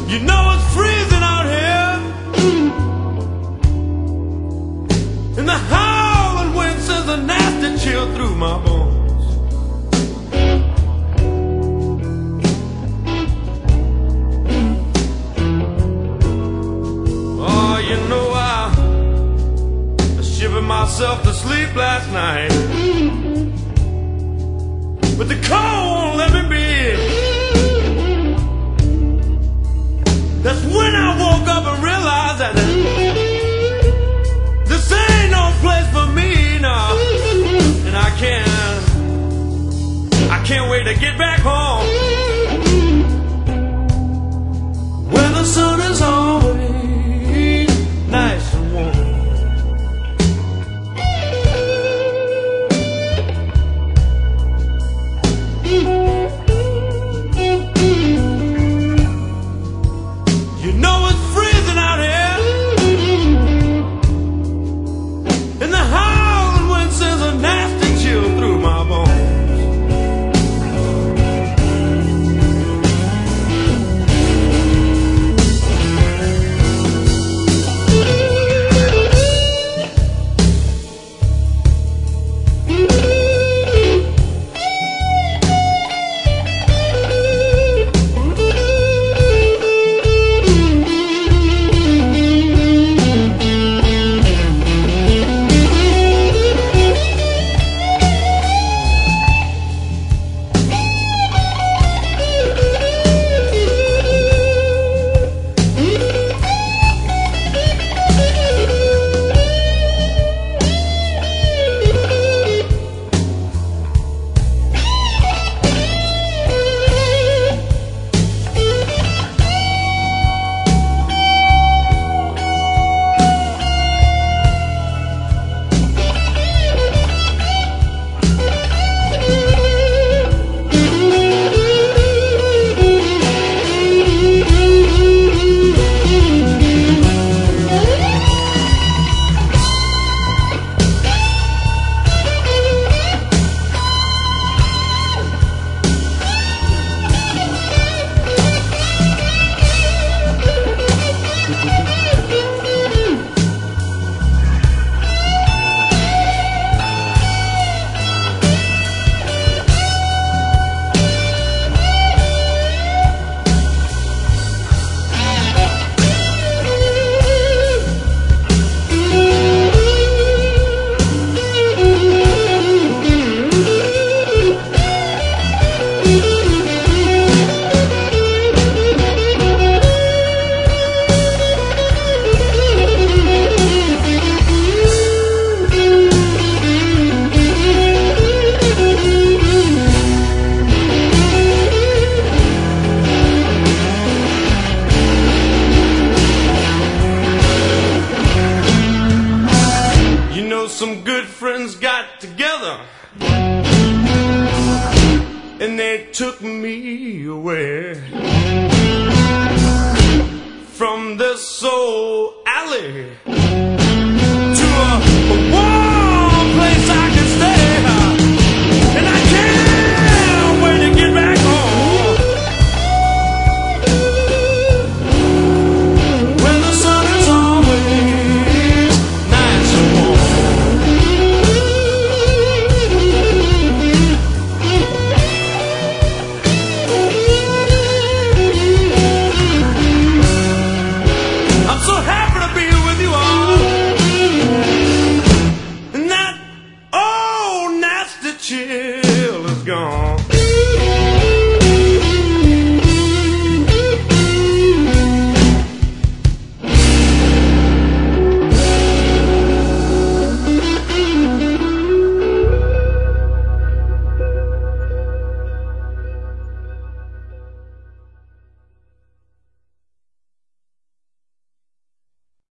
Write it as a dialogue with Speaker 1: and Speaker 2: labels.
Speaker 1: You know it's freezing out here, and the howling wind sends a nasty chill through my bones. Oh, you know I shivered myself to sleep last night, but the cold won't let me be. That's when I woke up and realized that this ain't no place for me now. And I can't wait to get back home, where the sun is always nice and warm. You know it's freezing out here, and the howling wind sends a nasty chill through my bones. Some good friends got together and they took me away from this old alley